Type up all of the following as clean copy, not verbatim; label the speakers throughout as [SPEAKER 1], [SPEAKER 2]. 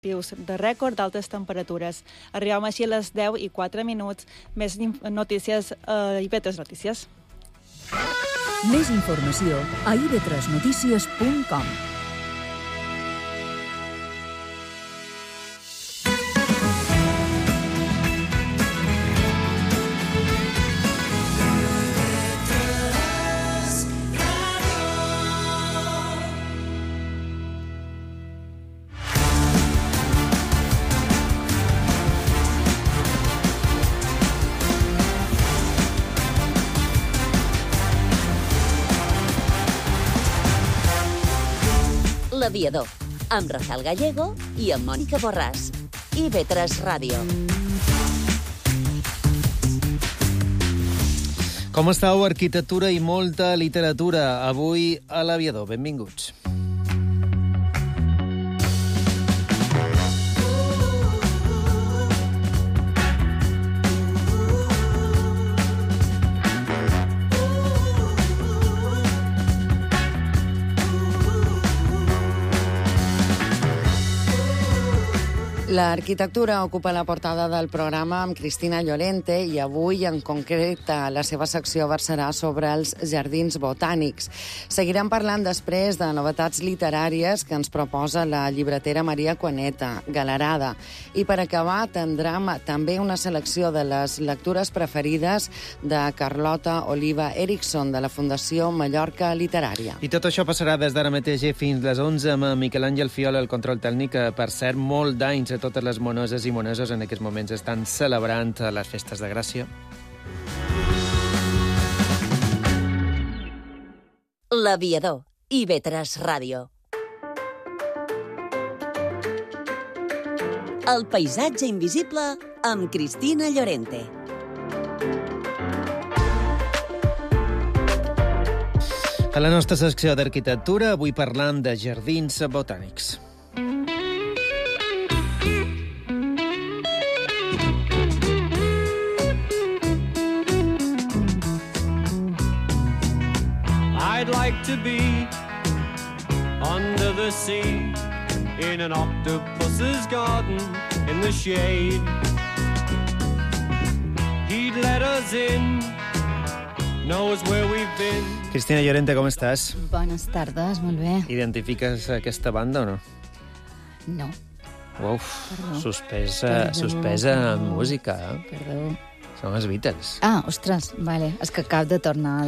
[SPEAKER 1] de rècord d'altes temperatures. Arribem així a les 10:04. Més notícies a IB3 Notícies.
[SPEAKER 2] Més informació a ib3notícies.com.
[SPEAKER 3] L'Aviador, amb Rafael Gallego i amb Mònica Borràs. IB3 Ràdio.
[SPEAKER 4] Com estàu? Arquitectura i molta literatura. Avui a l'Aviador. Benvinguts.
[SPEAKER 5] L'arquitectura ocupa la portada del programa amb Cristina Llorente i avui, en concret, la seva secció versarà sobre els jardins botànics. Seguirem parlant després de novetats literàries que ens proposa la llibretera Maria Cuaneta, Galerada. I per acabar, tindrem també una selecció de les lectures preferides de Carlota Oliva Erickson, de la Fundació Mallorca Literària.
[SPEAKER 4] I tot això passarà des d'ara mateix fins les 11 amb Miquel Àngel Fiola, el control tècnic, per cert, molt d'anys a totes les moneses i monesos en aquests moments estan celebrant les festes de Gràcia.
[SPEAKER 3] L'Aviador, IB3 Ràdio. El paisatge invisible amb Cristina Llorente.
[SPEAKER 4] A la nostra secció d'arquitectura, avui parlant de jardins botànics.
[SPEAKER 6] I'd like to be under the sea in an octopus's garden in the shade. He'd let us in, knows where we've been.
[SPEAKER 4] Cristina Llorente, com estàs?
[SPEAKER 7] Bones tardes, molt bé.
[SPEAKER 4] Identifiques aquesta banda o no?
[SPEAKER 7] No.
[SPEAKER 4] Uf, suspesa en música,
[SPEAKER 7] Perdó.
[SPEAKER 4] Són els Beatles.
[SPEAKER 7] Ah, ostres, vale. És que acabo de tornar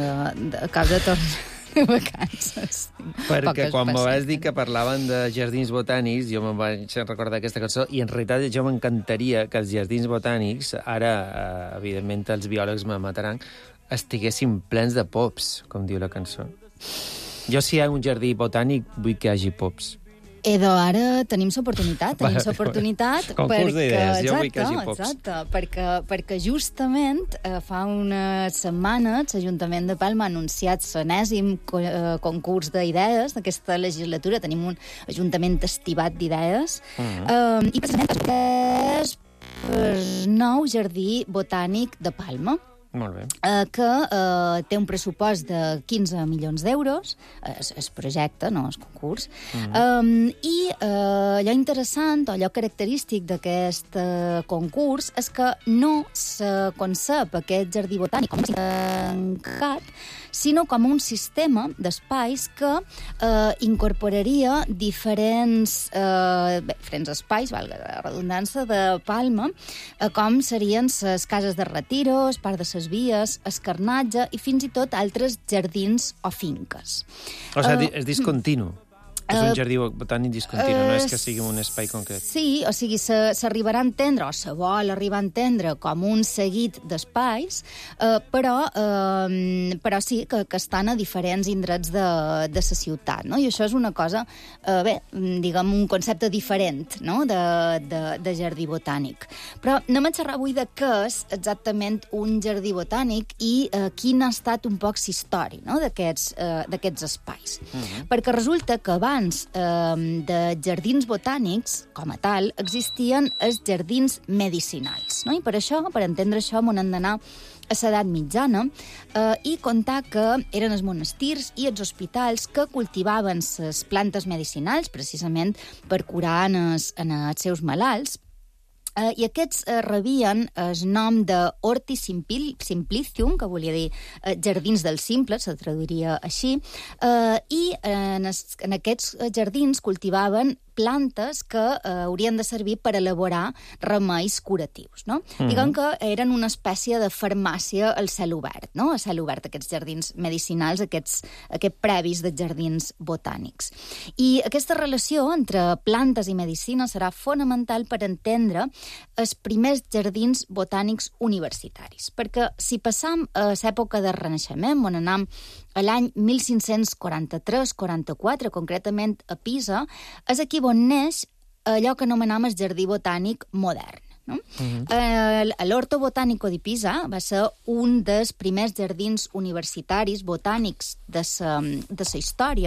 [SPEAKER 7] de vacances.
[SPEAKER 4] Perquè quan me vas dir que parlaven de jardins botànics, jo me'n vaig recordar aquesta cançó, i en realitat jo m'encantaria que els jardins botànics, ara, evidentment, els biòlegs me mataran, estiguessin plens de pops, com diu la cançó. Jo, si hi ha un jardí botànic, vull que hi hagi pops.
[SPEAKER 7] Edo, ara tenim l'oportunitat
[SPEAKER 4] Concurs d'idees, jo vull que hagi pops.
[SPEAKER 7] Exacte, perquè justament fa unes setmanes l'Ajuntament de Palma ha anunciat l'enèsim concurs d'idees d'aquesta legislatura. Tenim un ajuntament estivat d'idees i precisament és el nou jardí botànic de Palma.
[SPEAKER 4] Molt bé.
[SPEAKER 7] Que té un pressupost de 15 milions d'euros, el projecte, no el concurs, i allò interessant, o allò característic d'aquest concurs és que no se concep aquest jardí botànic com un tancat, sinó com un sistema d'espais que incorporaria diferents espais, valga la redundància, de Palma, com serien les cases de retiro, el parc de les vies, escarnatge i fins i tot altres jardins o finques.
[SPEAKER 4] O sigui, és discontinu. És un jardí botànic discontinu, no és que sigui un espai concret.
[SPEAKER 7] Sí, o sigui, s'arribarà a entendre, o se vol arribar a entendre com un seguit d'espais, però sí que estan a diferents indrets de la ciutat, no? I això és una cosa, diguem, un concepte diferent, no?, de jardí botànic. Però anem a xerrar avui de què és exactament un jardí botànic i quin ha estat un poc l'història, no?, d'aquests espais. Perquè resulta que abans abans de jardins botànics, com a tal, existien els jardins medicinals, no? I per això, per entendre això, m'ho hem d'anar a l'edat mitjana i contar que eren els monestirs i els hospitals que cultivaven les plantes medicinals precisament per curar els seus malalts. I aquests rebien el nom de Horti Simplicium, que volia dir jardins dels simples, se traduiria així, i en aquests jardins cultivaven plantes que haurien de servir per elaborar remeis curatius, no? Diguem que eren una espècie de farmàcia al cel obert, no? A cel obert, aquests jardins medicinals, aquests previs de jardins botànics. I aquesta relació entre plantes i medicina serà fonamental per entendre els primers jardins botànics universitaris. Perquè si passam a l'època del Renaixement, on anam a l'any 1543-44, concretament a Pisa, és aquí on neix allò que anomenam el jardí botànic modern. No? L'Orto Botanico di Pisa va ser un dels primers jardins universitaris botànics de la història,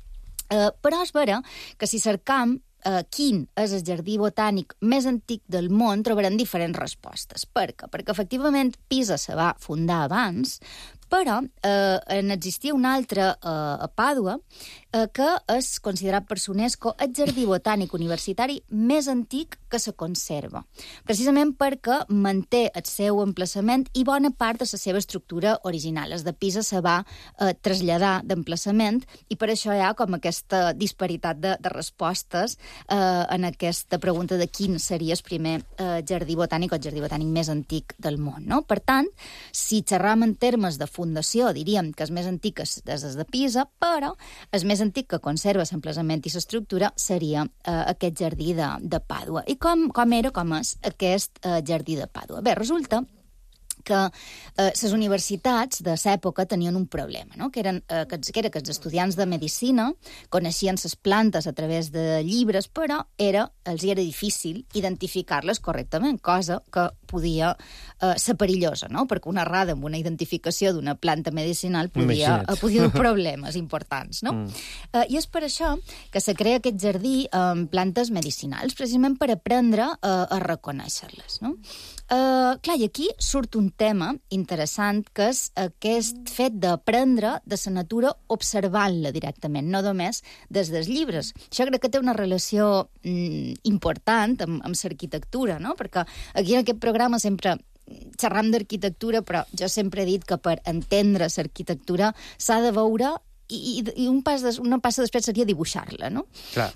[SPEAKER 7] però és vera que si cercam quin és el jardí botànic més antic del món, trobarem diferents respostes. Per què? Perquè, efectivament, Pisa se va fundar abans, però n'existia un altre a Pàdua que és considerat per UNESCO el jardí botànic universitari més antic que se conserva, precisament perquè manté el seu emplaçament i bona part de la seva estructura original. El de Pisa se va traslladar d'emplaçament i per això hi ha com aquesta disparitat de respostes en aquesta pregunta de quin seria el primer jardí botànic o el jardí botànic més antic del món, no? Per tant, si xerram en termes de fundació, diríem que és més antic des de Pisa, però el més antic que conserva l'emplaçament i l'estructura seria aquest jardí de Pàdua. I com és aquest jardí de Pàdua? Bé, resulta que les universitats de l'època tenien un problema, no? que era que els estudiants de medicina coneixien les plantes a través de llibres, però els era difícil identificar-les correctament, cosa que podia ser perillosa, no? Perquè una errada amb una identificació d'una planta medicinal podia dur problemes importants. No? I és per això que se crea aquest jardí amb plantes medicinals, precisament per aprendre a reconèixer-les. No? Clar, i aquí surt un tema interessant, que és aquest fet d'aprendre de la natura observant-la directament, no només des dels llibres. Això crec que té una relació important amb l'arquitectura, no? Perquè aquí en aquest programa sempre xerram d'arquitectura, però jo sempre he dit que per entendre l'arquitectura s'ha de veure i una passa després seria dibuixar-la, no?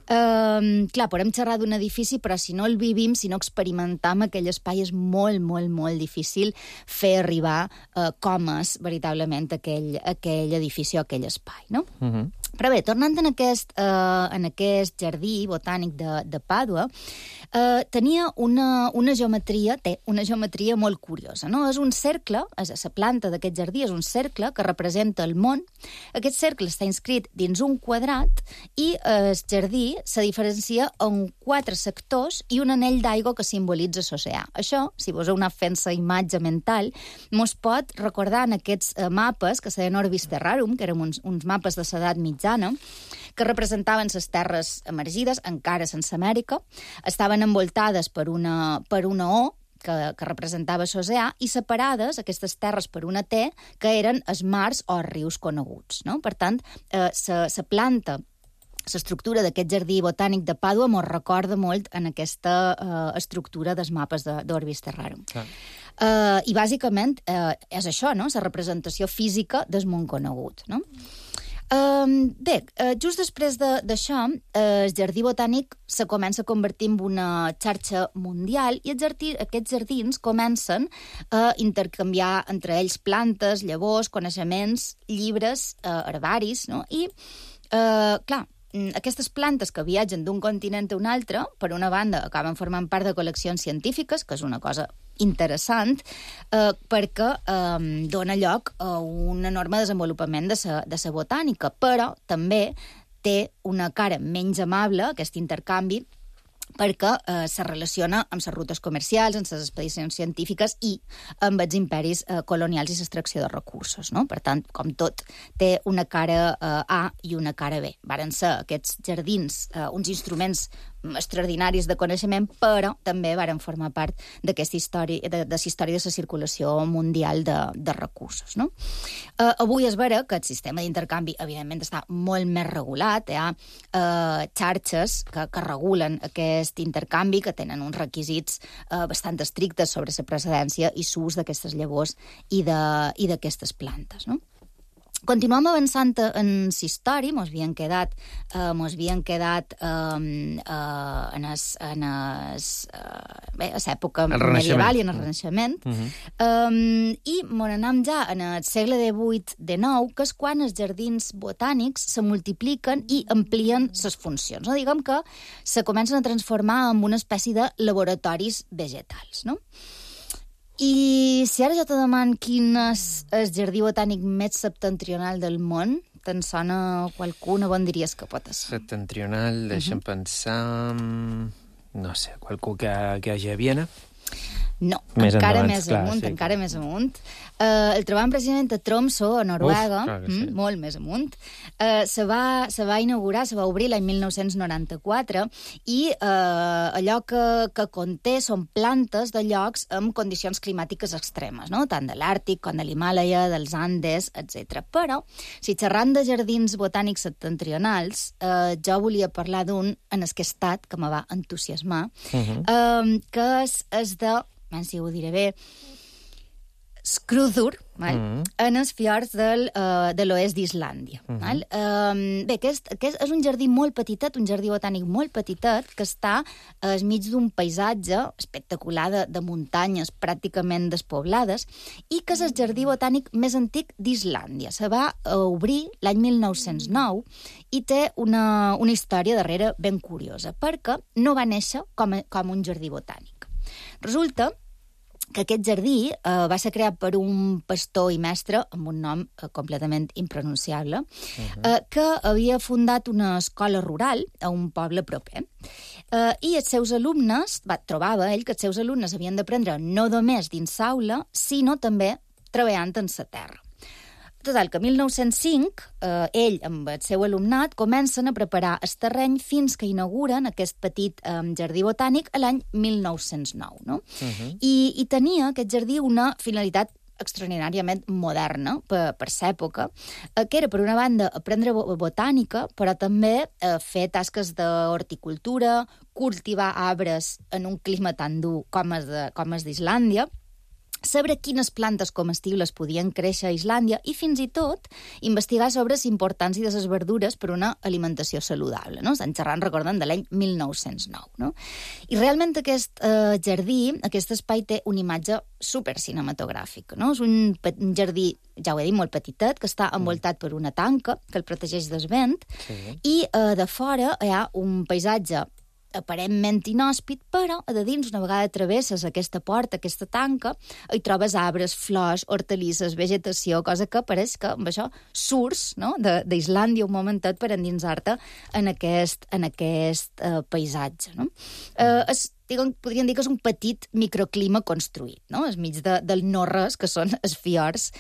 [SPEAKER 7] Clar, podem xerrar d'un edifici, però si no el vivim, si no experimentam aquell espai, és molt, molt, molt difícil fer arribar com és veritablement aquell edifici o aquell espai, no? Però bé, tornant en aquest jardí botànic de Pàdua, tenia una geometria molt curiosa, no? És un cercle, la planta d'aquest jardí és un cercle que representa el món. Aquest cercle està inscrit dins un quadrat i el jardí se diferencia en 4 sectors i un anell d'aigua que simbolitza l'oceà. Això, si vos heu anat fent la imatge mental, mos pot recordar en aquests mapes que se deien Orbis Terrarum, que eren uns mapes de l'edat mitjana, que representaven les terres emergides, encara sense Amèrica, estaven envoltades per una O, que representava l'oceà, i separades, aquestes terres, per una T, que eren els mars o rius coneguts. No? Per tant, la planta, l'estructura d'aquest jardí botànic de Pàdua mos recorda molt en aquesta estructura dels mapes d'Orbis Terrarum. I bàsicament és això, no? La representació física del món conegut. No? Bé, just després d'això, el jardí botànic se comença a convertir en una xarxa mundial i aquests jardins comencen a intercanviar entre ells plantes, llavors, coneixements, llibres, herbaris, no? I, clar, aquestes plantes que viatgen d'un continent a un altre, per una banda, acaben formant part de col·leccions científiques, que és una cosa interessant, perquè dona lloc a un enorme desenvolupament de la botànica, però també té una cara menys amable, aquest intercanvi, perquè se relaciona amb les rutes comercials, amb les expedicions científiques i amb els imperis colonials i l'extracció de recursos, no? Per tant, com tot, té una cara A i una cara B. Varen ser aquests jardins uns instruments extraordinaris de coneixement, però també varen formar part d'aquesta història, de la història de la circulació mundial de recursos, no? Avui es vera que el sistema d'intercanvi, evidentment, està molt més regulat. Hi ha xarxes que regulen aquest intercanvi, que tenen uns requisits bastant estrictes sobre la procedència i l'ús d'aquestes llavors i d'aquestes plantes, no? Continuem avançant en la història, mos havien quedat en l'època medieval i en el Renaixement, i mos anem ja en el segle XVIII-XIX, que és quan els jardins botànics se multipliquen i amplien les funcions. No? Diguem que se comencen a transformar en una espècie de laboratoris vegetals, no? I si ara jo te deman quin és el jardí botànic més septentrional del món, te'n sona qualcuna, on diries que pot ser?
[SPEAKER 4] Septentrional, deixa'm pensar... No sé, qualcú que hagi a Viena?
[SPEAKER 7] No,
[SPEAKER 4] més
[SPEAKER 7] encara
[SPEAKER 4] endavant,
[SPEAKER 7] més
[SPEAKER 4] clar,
[SPEAKER 7] amunt,
[SPEAKER 4] sí,
[SPEAKER 7] encara més amunt. El trobam precisament a Tromsø, a Noruega,
[SPEAKER 4] sí.
[SPEAKER 7] molt més amunt. Se va inaugurar, se va obrir l'any 1994, i allò que conté són plantes de llocs amb condicions climàtiques extremes, no? Tant de l'Àrtic com de l'Himàlaia, dels Andes, etc. Però, si xerrant de jardins botànics septentrionals, jo volia parlar d'un en el que he estat, que me va entusiasmar, que és de, si ho diré bé, Skrúður, en els fiords de l'oest d'Islàndia. Bé, aquest és un jardí molt petitet, un jardí botànic molt petitet, que està al mig d'un paisatge espectacular de muntanyes pràcticament despoblades, i que és el jardí botànic més antic d'Islàndia. Se va obrir l'any 1909 i té una història darrere ben curiosa, perquè no va néixer com un jardí botànic. Resulta que aquest jardí va ser creat per un pastor i mestre amb un nom completament impronunciable, que havia fundat una escola rural a un poble proper. I els seus alumnes, trobava ell que els seus alumnes havien d'aprendre no només dins l'aula, sinó també treballant en la terra. Total, que en 1905, ell amb el seu alumnat comencen a preparar el terreny fins que inauguren aquest petit jardí botànic a l'any 1909. No? I tenia aquest jardí una finalitat extraordinàriament moderna per l'època, que era, per una banda, aprendre botànica, però també fer tasques d'horticultura, cultivar arbres en un clima tan dur com és d'Islàndia, saber quines plantes comestibles podien créixer a Islàndia i fins i tot investigar sobre l'importància de les verdures per una alimentació saludable. No? Estan xerrant, recorden, de l'any 1909. No? I realment aquest jardí, aquest espai, té una imatge supercinematogràfica. No? És un jardí, ja ho he dit, molt petitet, que està envoltat per una tanca que el protegeix del vent, i de fora hi ha un paisatge aparentment inhòspit, però de dins, una vegada travesses aquesta porta, aquesta tanca, hi trobes arbres, flors, hortalisses, vegetació, cosa que pareix que amb això surts, no?, d'Islàndia un momentet per endinsar-te en aquest paisatge. No? Podríem dir que és un petit microclima construït, no?, al mig del no-res, que són els fiords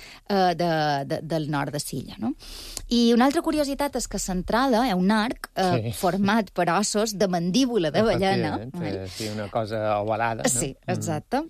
[SPEAKER 7] del nord de l'illa. No? I una altra curiositat és que a l'entrada hi ha un arc format per ossos de mandíbula de ballena.
[SPEAKER 4] Sí, una cosa ovalada. No? Sí,
[SPEAKER 7] exacte.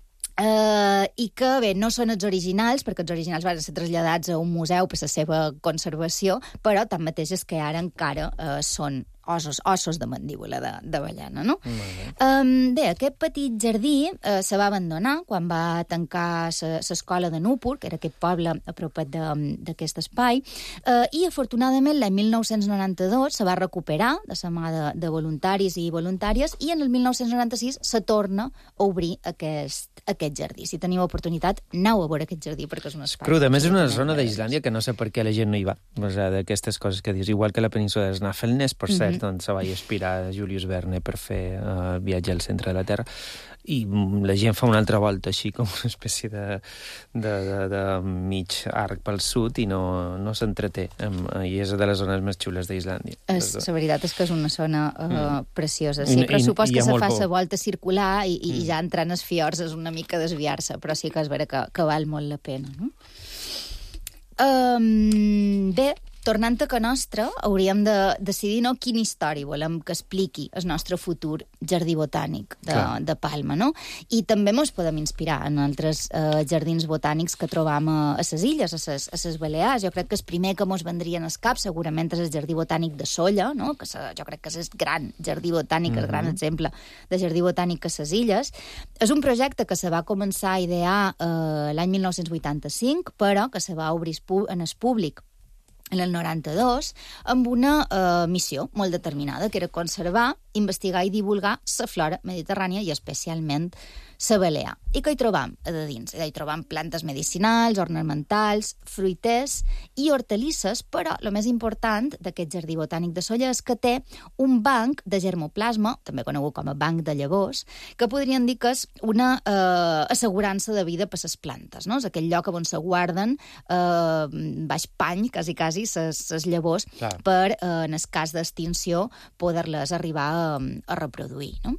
[SPEAKER 7] I que, bé, no són els originals, perquè els originals van ser traslladats a un museu per la seva conservació, però tanmateix és que ara encara són ossos de mandíbula de ballena, no? Bé, aquest petit jardí se va abandonar quan va tancar l'escola de Núpur, que era aquest poble a propet d'aquest espai, i afortunadament l'any 1992 se va recuperar de la mà de voluntaris i voluntàries, i en el 1996 se torna a obrir aquest jardí. Si teniu oportunitat, aneu a veure aquest jardí, perquè és un espai.
[SPEAKER 4] Cruda, a més és una zona d'Islàndia que no sé per què la gent no hi va. O sigui, d'aquestes coses que dius, igual que la península de Snafelnes, per cert, cert, on se va inspirar Julius Verne per fer el viatge al centre de la Terra, i la gent fa una altra volta així com una espècie de mig arc pel sud i no s'entreté, i és de les zones més xules d'Islàndia.
[SPEAKER 7] La veritat és que és una zona preciosa, sí, però supos que se fa la volta circular i ja entrant als fiords és una mica desviar-se, però sí que és vera que val molt la pena, no? Bé, tornant a que nostra, hauríem de decidir quina història volem que expliqui el nostre futur jardí botànic de Palma, no? I també ens podem inspirar en altres jardins botànics que trobam a les illes, a les Balears. Jo crec que el primer que ens vendria al cap segurament és el jardí botànic de Sóller, no? Que jo crec que és el gran jardí botànic, el gran exemple de jardí botànic a les illes. És un projecte que se va començar a idear l'any 1985, però que se va obrir en el públic en el 92, amb una missió molt determinada, que era conservar, investigar i divulgar la flora mediterrània i especialment la balear. I què hi trobam a dins? Hi trobam plantes medicinals, ornamentals, fruiters i hortalisses, però el més important d'aquest jardí botànic de Sóller és que té un banc de germoplasma, també conegut com a banc de llavors, que podríem dir que és una assegurança de vida per les plantes, no? És aquell lloc on se guarden baix pany, quasi, les llavors, per, en el cas d'extinció, poder-les arribar a reproduir, no?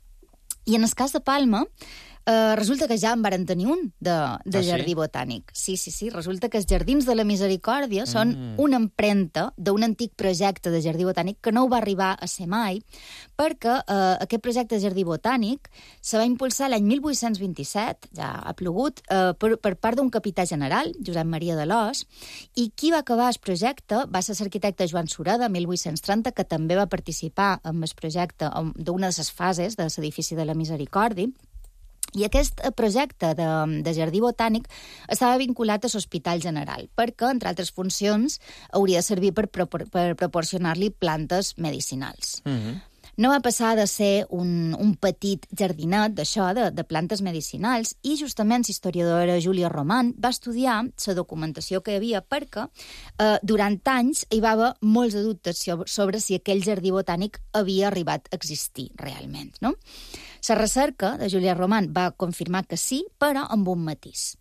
[SPEAKER 7] I en el cas de Palma, resulta que ja en varen tenir un de jardí botànic. Sí, resulta que els Jardins de la Misericòrdia són una empremta d'un antic projecte de jardí botànic que no ho va arribar a ser mai, perquè aquest projecte de jardí botànic se va impulsar l'any 1827, ja ha plogut, per part d'un capità general, Josep Maria d'Alòs, i qui va acabar el projecte va ser l'arquitecte Joan Sureda, 1830, que també va participar en el projecte d'una de les fases de l'edifici de la Misericòrdia. I aquest projecte de jardí botànic estava vinculat a l'Hospital General, perquè, entre altres funcions, hauria de servir per proporcionar-li plantes medicinals. No va passar de ser un petit jardinet d'això, de plantes medicinals, i justament l'historiadora Júlia Roman va estudiar la documentació que hi havia perquè durant anys hi va haver molts de dubtes sobre si aquell jardí botànic havia arribat a existir realment, no? La recerca de Júlia Roman va confirmar que sí, però amb un matís.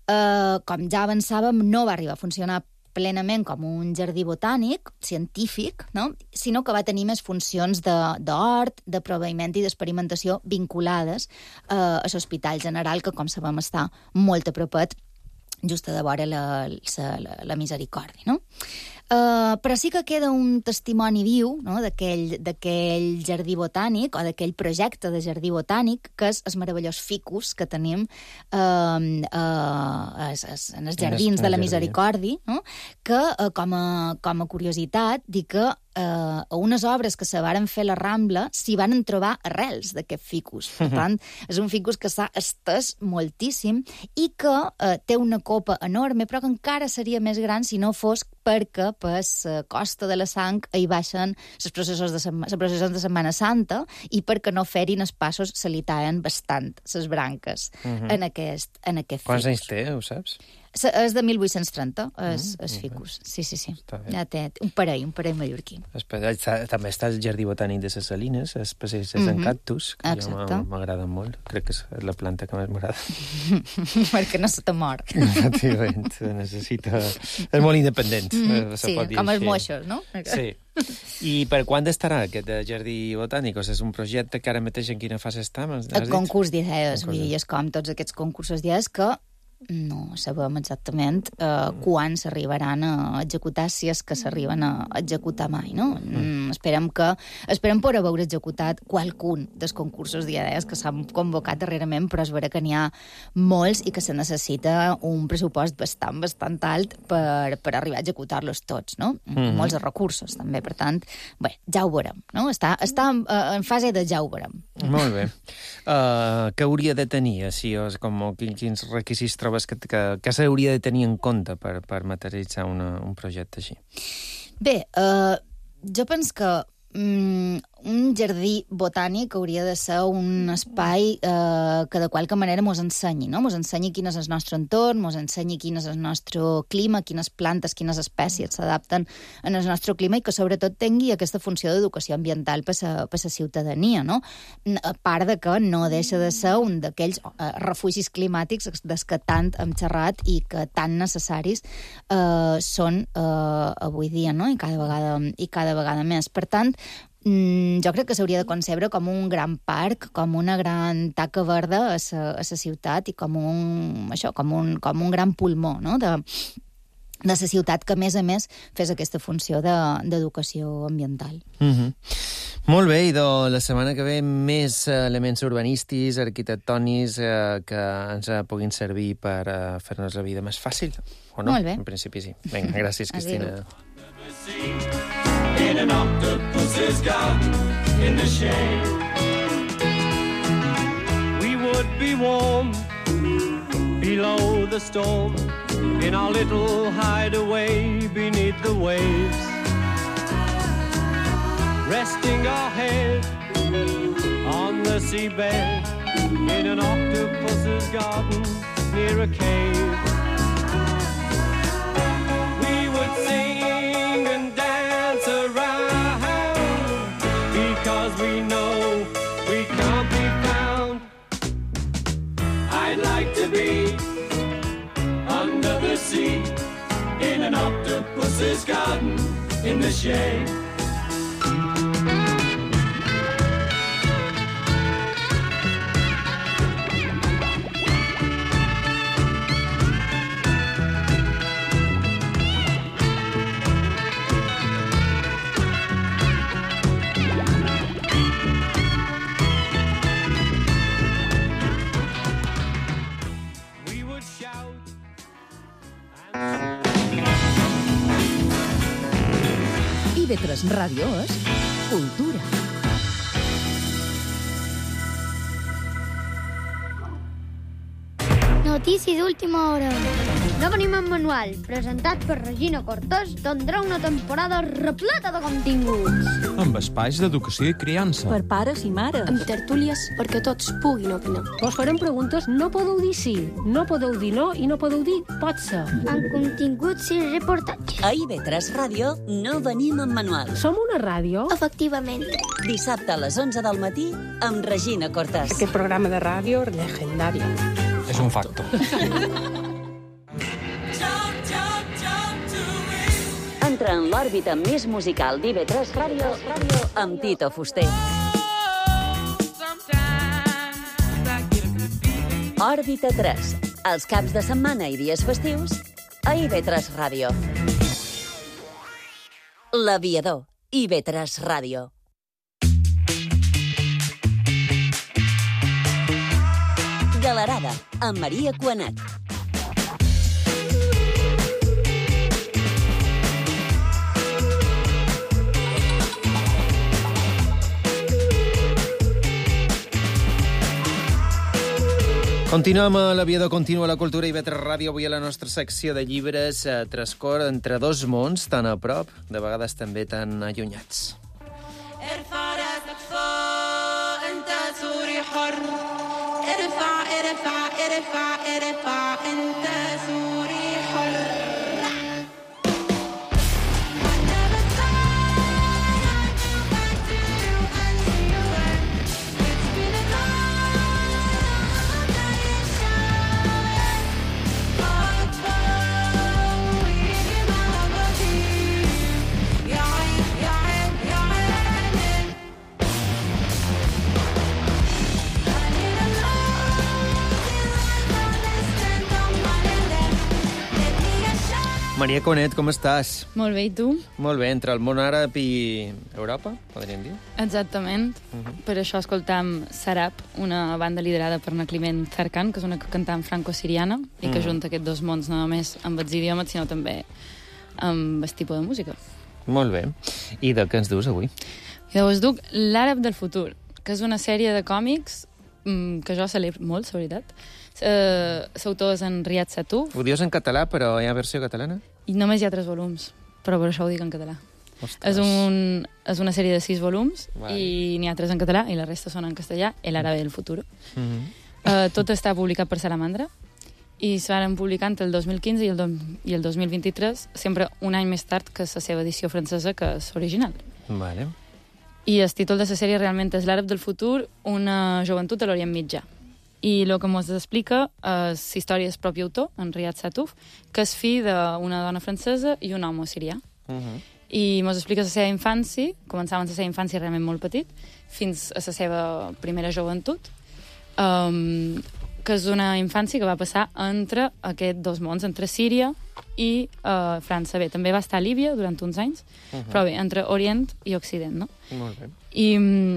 [SPEAKER 7] Com ja avançàvem, no va arribar a funcionar plenament com un jardí botànic, científic, no? Sinó que va tenir més funcions d'hort, de proveïment i d'experimentació vinculades a l'Hospital General, que, com sabem, està molt apropet, just a de vora la Misericòrdia, no? Però sí que queda un testimoni viu, no?, d'aquell jardí botànic o d'aquell projecte de jardí botànic, que és el meravellós ficus que tenim en els jardins de la Misericòrdia, no?, que, com a curiositat, dic que a unes obres que se varen fer a la Rambla s'hi van trobar arrels d'aquest ficus. Per tant, és un ficus que s'ha estès moltíssim i que té una copa enorme, però que encara seria més gran si no fos perquè per la costa de la Sang hi baixen les processions de Setmana Santa i perquè no ferin els passos se li tallen bastant les branques en aquest ficus.
[SPEAKER 4] Quants anys té, ho saps?
[SPEAKER 7] És de 1830, el ficus. Sí. Ja té un parell mallorquí.
[SPEAKER 4] També està el jardí botànic de les Salines, especialistes en cactus, que m'agrada molt. Crec que és la planta que més m'agrada.
[SPEAKER 7] Perquè no se te mor.
[SPEAKER 4] Efectivament, necessita... És molt independent.
[SPEAKER 7] Sí, com els moixos, no?
[SPEAKER 4] Sí. I per quan estarà aquest jardí botànic? O sigui, és un projecte que ara mateix en quina fase està?
[SPEAKER 7] El concurs d'idees, vull dir, és com tots aquests concursos d'idees que no sabem exactament quan s'arribaran a executar, si és que s'arriben a executar mai, no? Esperem poder haver executat qualcun dels concursos d'idees que s'han convocat darrerament, però és vera que n'hi ha molts i que se necessita un pressupost bastant alt per arribar a executar-los tots, no? Molts de recursos, també. Per tant, bé, ja ho veurem, no? Està en fase de ja ho veurem.
[SPEAKER 4] Molt bé. Què hauria de tenir, quins requisits trobes que s'hauria de tenir en compte per materialitzar un projecte així?
[SPEAKER 7] Bé, jo penso que un jardí botànic hauria de ser un espai que de qualque manera mos ensenyi, no? Mos ensenyi quin és el nostre entorn, mos ensenyi quin és el nostre clima, quines plantes, quines espècies s'adapten en el nostre clima i que sobretot tingui aquesta funció d'educació ambiental per la ciutadania, no? A part de que no deixa de ser un d'aquells refugis climàtics des que tant hem xerrat i que tan necessaris són avui dia, no? I cada vegada més. Per tant, jo crec que s'hauria de concebre com un gran parc, com una gran taca verda a la ciutat i com un gran pulmó, no? de la ciutat que, a més, fes aquesta funció d'educació ambiental.
[SPEAKER 4] Molt bé, i la setmana que ve més elements urbanístics, arquitectònics que ens puguin servir per fer-nos la vida més fàcil, o no?
[SPEAKER 7] Molt bé.
[SPEAKER 4] En principi sí. Vinga, gràcies, Cristina.
[SPEAKER 6] In an octopus's garden in the shade, we would be warm below the storm in our little hideaway beneath the waves, resting our head on the seabed in an octopus's garden near a cave. We would sing and dance around because we know we can't be found. I'd like to be under the sea in an octopus's garden in the shade.
[SPEAKER 2] IB3 Ràdio és cultura.
[SPEAKER 8] Notícies d'última hora. No venim en manual, presentat per Regina Cortés, tindrà una temporada repleta de continguts.
[SPEAKER 9] Amb espais d'educació i criança.
[SPEAKER 10] Per pares i mares.
[SPEAKER 11] Amb tertúlies perquè tots puguin opinar.
[SPEAKER 10] Us farem preguntes, no podeu dir sí, no podeu dir no i no podeu dir pot ser.
[SPEAKER 8] Amb continguts i reportatges.
[SPEAKER 3] A IB3 Ràdio no venim en manual.
[SPEAKER 10] Som una ràdio?
[SPEAKER 8] Efectivament.
[SPEAKER 3] Dissabte a les 11 del matí amb Regina Cortés.
[SPEAKER 11] Aquest programa de ràdio legendari.
[SPEAKER 9] És un facto.
[SPEAKER 3] Entra en l'òrbita més musical d'IB3 Ràdio amb Tito Fuster. Òrbita 3, els caps de setmana i dies festius a IB3 Ràdio. L'Aviador, IB3 Ràdio. Galerada, amb Maria Cuanat.
[SPEAKER 4] Continuem a l'Aviador, continua la cultura IB3 Ràdio. Avui a la nostra secció de llibres transcorre entre dos mons tan a prop, de vegades també tan allunyats. Maria Conet, com estàs?
[SPEAKER 12] Molt bé, i tu?
[SPEAKER 4] Molt bé, entre el món àrab i Europa, podríem dir?
[SPEAKER 12] Exactament. Per això escoltam Sarab, una banda liderada per Climent Zarkan, que és una cantant franco-siriana, i que junta aquests dos mons no només amb els idiomes, sinó també amb el tipus de música.
[SPEAKER 4] Molt bé. I de què ens dius avui?
[SPEAKER 12] I us duc L'Àrab del futur, que és una sèrie de còmics que jo celebro molt, la veritat. L'autor és en Riyad Sattouf.
[SPEAKER 4] Ho dius en català, però hi ha versió catalana?
[SPEAKER 12] I només hi ha 3 volums, però per això ho dic en català. És una sèrie de 6 volums, i n'hi ha 3 en català, i la resta són en castellà, El árabe del futuro. Tot està publicat per Salamandra, i s'han publicar entre el 2015 i el 2023, sempre un any més tard que la seva edició francesa, que és original.
[SPEAKER 4] Vale.
[SPEAKER 12] I el títol de la sèrie realment és L'àrab del futur, una joventut a l'Orient Mitjà. I el que ens explica és la història del propi autor, en Riyad Sattouf, que és fill d'una dona francesa i un home sirià. I ens explica la seva infància, començaven la seva infància realment molt petit, fins a la seva primera joventut, que és una infància que va passar entre aquests dos mons, entre Síria i França. Bé, també va estar a Líbia durant uns anys, però bé, entre Orient i Occident, no?
[SPEAKER 4] Molt bé.
[SPEAKER 12] I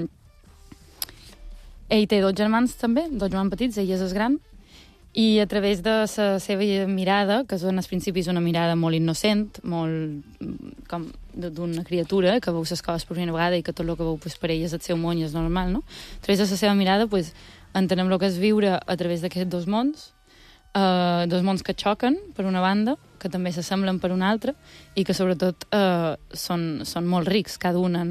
[SPEAKER 12] ell té 2 germans també, 2 germans petits, ell és el gran, i a través de la seva mirada, que és en els principis una mirada molt innocent, molt com d'una criatura que veu les coses per primera vegada i que tot el que veu per ell és el seu món i és normal, no? A través de la seva mirada entenem el que és viure a través d'aquests dos mons que xoquen, per una banda, que també s'assemblen per una altra, i que sobretot són molt rics, cada un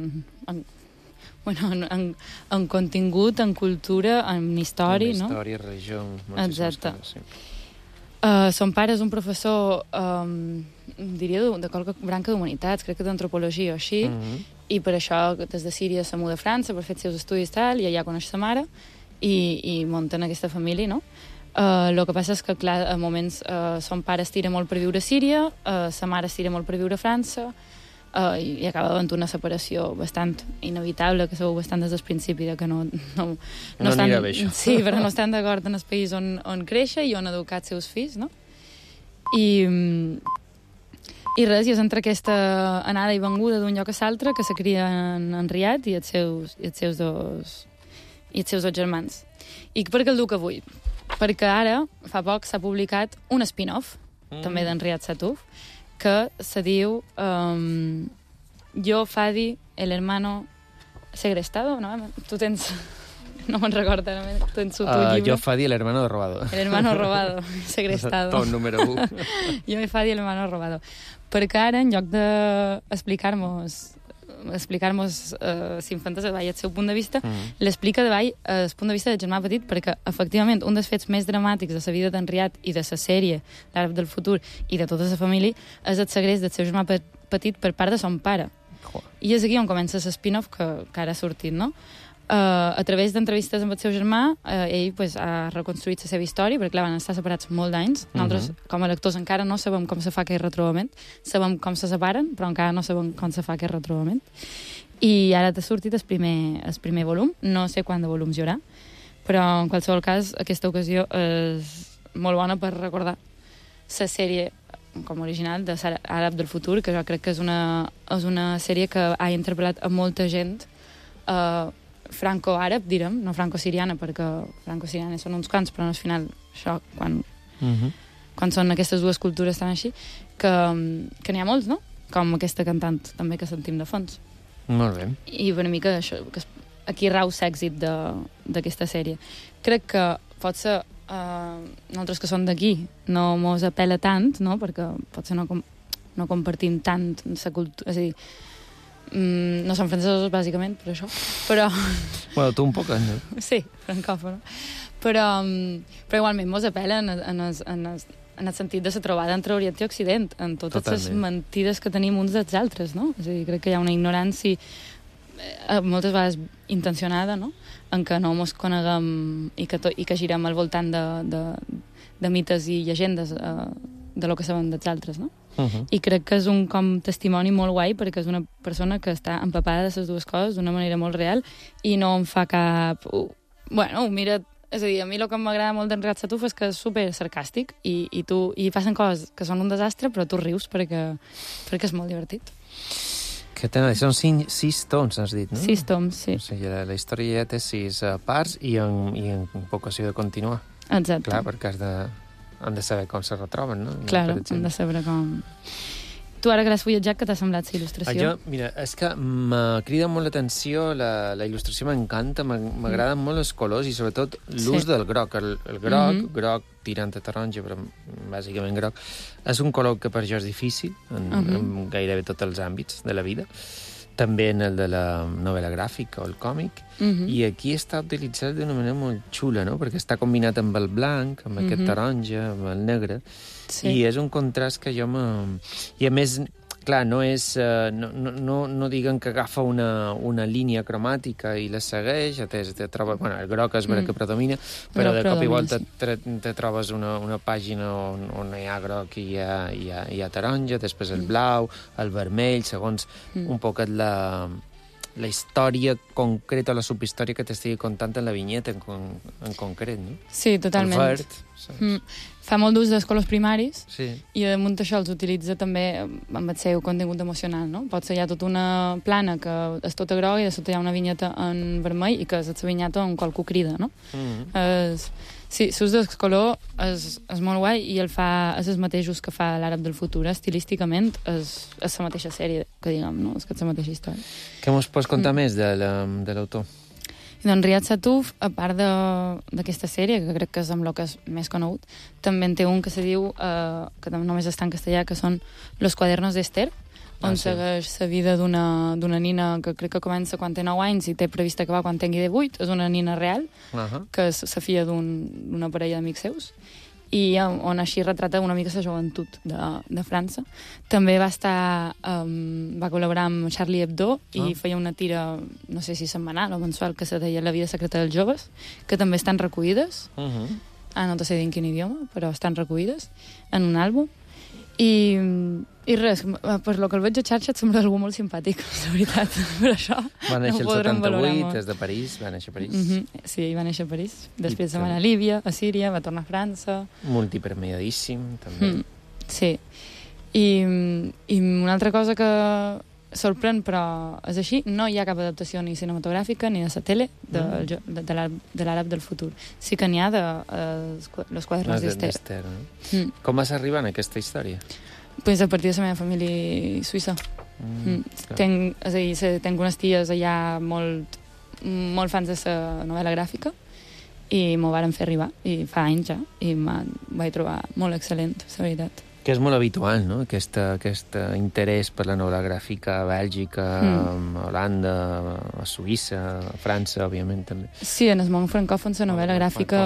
[SPEAKER 12] en contingut, en cultura, en història, no?
[SPEAKER 4] En història, religió,
[SPEAKER 12] exacte. Coses, sí. Son pare és un professor, diria, de qualque branca d'humanitats, crec que d'antropologia o així, i per això des de Síria se muda a França per fer els seus estudis tal, i allà coneix sa mare, i munten aquesta família, no? El que passa és que, clar, a moments son pare es tira molt per viure a Síria, sa mare es tira molt per viure a França, i acaba havent una separació bastant inevitable, que sabeu bastant des del principi de que no estan,
[SPEAKER 4] anirà bé, això.
[SPEAKER 12] Sí, però no estan d'acord en el país on créixer i on educar els seus fills, no? I res, i és entre aquesta anada i venguda d'un lloc a l'altre que se cria en Riyad i els seus dos germans. I per què el duc avui? Perquè ara, fa poc, s'ha publicat un spin-off, també d'en Riyad Sattouf, que se diu Yo, Fadi, el hermano segrestado, ¿no? Tu tens... No me'n recordo, tu tens tu llibre.
[SPEAKER 4] Yo, Fadi, el hermano robado.
[SPEAKER 12] El hermano robado, segrestado.
[SPEAKER 4] Tom número 1.
[SPEAKER 12] Yo, Fadi, el hermano robado. Perquè ara, en lloc d'explicar-nos s'infanta de el seu punt de vista, l'explica de el punt de vista del germà petit, perquè, efectivament, un dels fets més dramàtics de la vida d'en Riyad i de la sèrie L'àrab del futur i de tota la família és el segrest del seu germà petit per part de son pare. I és aquí on comença l'spin-off que ara ha sortit, no? A través d'entrevistes amb el seu germà, ell ha reconstruït la seva història, perquè clar, van estar separats molt d'anys. Nosaltres, com a lectors, encara no sabem com se fa aquest retrobament. Sabem com se separen, però encara no sabem com se fa aquest retrobament. I ara t'ha sortit el primer volum. No sé quant de volums hi haurà, però en qualsevol cas, aquesta ocasió és molt bona per recordar la sèrie com original de L'àrab del futur, que jo crec que és una sèrie que ha interpel·lat a molta gent franco-àrab, direm, no franco-siriana, perquè franco-siriana són uns quants, però no, al final, això, quan són aquestes dues cultures tan així, que n'hi ha molts, no? Com aquesta cantant, també, que sentim de fons.
[SPEAKER 4] Molt bé.
[SPEAKER 12] I per mi que això, que aquí rau l'èxit d'aquesta sèrie. Crec que potser nosaltres que som d'aquí no mos apela tant, no? Perquè potser no compartim tant la cultura, és a dir, no són francesos, bàsicament, per això. Però...
[SPEAKER 4] Bueno, tu un poc, no?
[SPEAKER 12] Sí, francòfon. Però igualment mos apela en el sentit de la trobada entre Orient i Occident, en totes les mentides que tenim uns dels altres, no? És a dir, crec que hi ha una ignorància moltes vegades intencionada, no? En què no mos coneguem i que girem al voltant de mites i llegendes de lo que sabem dels altres, no? I crec que és un testimoni molt guai, perquè és una persona que està empapada de les dues coses d'una manera molt real i no em fa cap... Bueno, mira... És a dir, a mi el que m'agrada molt d'en Riyad Sattouf és que és super sarcàstic i passen coses que són un desastre, però tu rius perquè és molt divertit.
[SPEAKER 4] Que tenen, són 6 toms, has dit, no?
[SPEAKER 12] 6 toms, sí.
[SPEAKER 4] O sigui, la història ja té 6 parts i en vocació de continuar.
[SPEAKER 12] Exacte.
[SPEAKER 4] Clar, perquè han de saber com se retroben, no?
[SPEAKER 12] Clar, han de saber com... Tu ara que l'has fulletjat, què t'ha semblat la il·lustració?
[SPEAKER 4] Mira, és que m'ha cridat molt l'atenció, la il·lustració m'encanta, m'agraden molt els colors i sobretot l'ús del groc. El groc tirant a taronja, però bàsicament groc, és un color que per jo és difícil en gairebé tots els àmbits de la vida. També en el de la novel·la gràfica o el còmic, i aquí està utilitzat d'una manera molt xula, no? Perquè està combinat amb el blanc, amb aquest taronja, amb el negre, i és un contrast que jo I a més, clar, no és... No diguen que agafa una línia cromàtica i la segueix, te trobes... Bueno, el groc és vera que predomina, però de cop i volta te trobes una pàgina on hi ha groc i hi ha taronja, després el blau, el vermell, segons un poquet la història concreta o la subhistòria que t'estigui contant en la vinyeta en concret, no?
[SPEAKER 12] Sí, totalment.
[SPEAKER 4] El verd.
[SPEAKER 12] Fa molt d'ús dels colors primaris
[SPEAKER 4] i
[SPEAKER 12] damunt això els utilitza també amb el seu contingut emocional, no? Pot ser hi ha tota una plana que és tota groga i de sota hi ha una vinyeta en vermell i que és la vinyeta on qualcú crida, no? Sí, l'ús del color és molt guai i és el mateix ús que fa l'Àrab del futur. Estilísticament és la mateixa sèrie, que diguem, no? És que és la mateixa història.
[SPEAKER 4] Què mos pots contar més de l'autor?
[SPEAKER 12] Doncs Riyad Sattouf, a part d'aquesta sèrie, que crec que és amb el que és més conegut, també en té un que se diu, que només està en castellà, que són Los cuadernos d'Esther, on segueix la vida d'una nina que crec que comença quan té 9 anys i té previst acabar quan tingui 18. És una nina real, que és la filla d'una parella d'amics seus, i on així retrata una mica la joventut de França. També va col·laborar amb Charlie Hebdo i feia una tira, no sé si setmanal o mensual, que se deia La vida secreta dels joves, que també estan recollides. No te sé dir en quin idioma, però estan recollides en un àlbum. I res, per lo que el veig a xarxa et sembla algú molt simpàtic, la veritat, per això
[SPEAKER 4] va néixer el 78, és de París, va néixer a París.
[SPEAKER 12] Sí, va néixer a París. Després va anar a Líbia, a Síria, va tornar a França.
[SPEAKER 4] Multipremiadíssim, també.
[SPEAKER 12] Sí. I una altra cosa que sorprèn, però és així, no hi ha cap adaptació ni cinematogràfica ni de la tele de l'Àrab del futur. Sí que n'hi ha de Los cuadernos d'Esther.
[SPEAKER 4] Com vas arribar a aquesta història?
[SPEAKER 12] Pues a partir de la meva família suïssa. Tenc unes ties allà molt fans de la novel·la gràfica i m'ho varen fer arribar, i fa anys ja, i vaig trobar molt excel·lent, la veritat.
[SPEAKER 4] Que és molt habitual, no?, aquest interès per la novel·la gràfica a Bèlgica, a Holanda, a Suïssa, a França, òbviament, també.
[SPEAKER 12] Sí, en el món francòfon la novel·la gràfica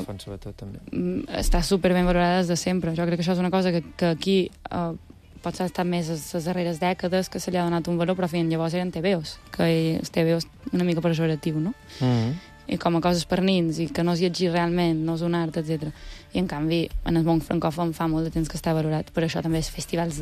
[SPEAKER 12] està superben valorada des de sempre. Jo crec que això és una cosa que aquí potser ha estat més les darreres dècades que se li ha donat un valor, però fins llavors eren TVOs, que el TVO és una mica pejoratiu, no? I com a coses per nins, i que no es llegir realment, no és un art, etc. I en canvi, en el món francòfon fa molt de temps que està valorat. Per això també els festivals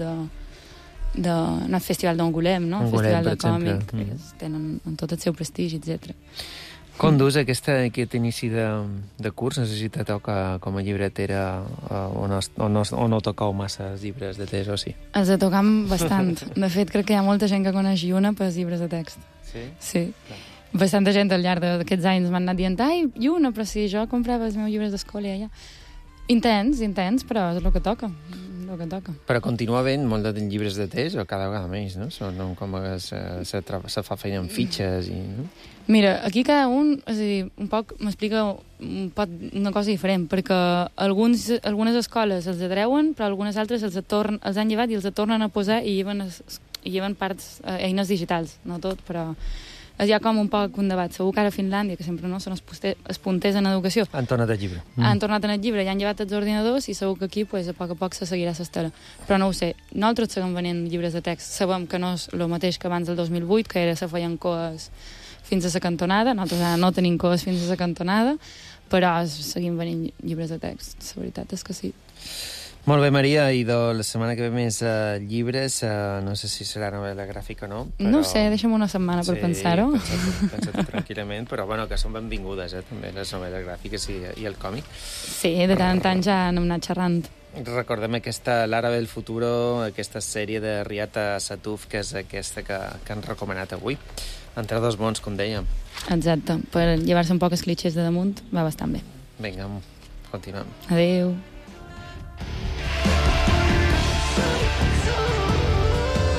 [SPEAKER 12] el festival d'Angoulême, no? El festival de còmic, que tenen tot el seu prestigi, etc.
[SPEAKER 4] Com dus aquest inici de curs? Necessita tocar com a llibretera o no tocau massa els llibres de text, o sí?
[SPEAKER 12] Els tocam bastant. De fet, crec que hi ha molta gent que coneix Lluna pels llibres de text.
[SPEAKER 4] Sí?
[SPEAKER 12] Sí. Bastanta gent al llarg d'aquests anys m'han anat dient ai, Lluna, però si jo comprava els meus llibres d'escola allà. Intens, però és el que toca.
[SPEAKER 4] Però continua havent molt de llibres de text o cada vegada més, no? Són com que se fa feina amb fitxes i... No?
[SPEAKER 12] Mira, aquí cada un, és a dir, un poc m'explica una cosa diferent, perquè algunes escoles els atreuen, però algunes altres els han llevat i els tornen a posar i lleven parts, eines digitals, no tot, però hi ha com un poc un debat. Segur que ara a Finlàndia, que sempre no són els punters en educació,
[SPEAKER 4] han tornat al llibre.
[SPEAKER 12] Han tornat al llibre i han llevat els ordinadors, i segur que aquí a poc se seguirà l'estela. Però no ho sé. Nosaltres seguim venent llibres de text. Sabem que no és el mateix que abans del 2008, que era se feien coes fins a la cantonada. Nosaltres ara no tenim coes fins a la cantonada, però seguim venint llibres de text. La veritat és que sí.
[SPEAKER 4] Molt bé, Maria, i la setmana que ve més llibres, no sé si serà novel·la gràfica o no, però...
[SPEAKER 12] No ho sé, deixa'm una setmana per pensar-ho.
[SPEAKER 4] Pensa-t'ho tranquil·lament, però bueno, que són benvingudes, també, les novel·les gràfiques i el còmic.
[SPEAKER 12] Sí, de tant en tant ja n'hem anat xerrant.
[SPEAKER 4] Recordem l'Àrab del Futuro, aquesta sèrie de Riyad Sattouf, que és aquesta que han recomanat avui. Entre dos mons, com dèiem.
[SPEAKER 12] Exacte, per llevar-se un poc els clitxers de damunt va bastant bé.
[SPEAKER 4] Vinga, continuem.
[SPEAKER 12] Adéu.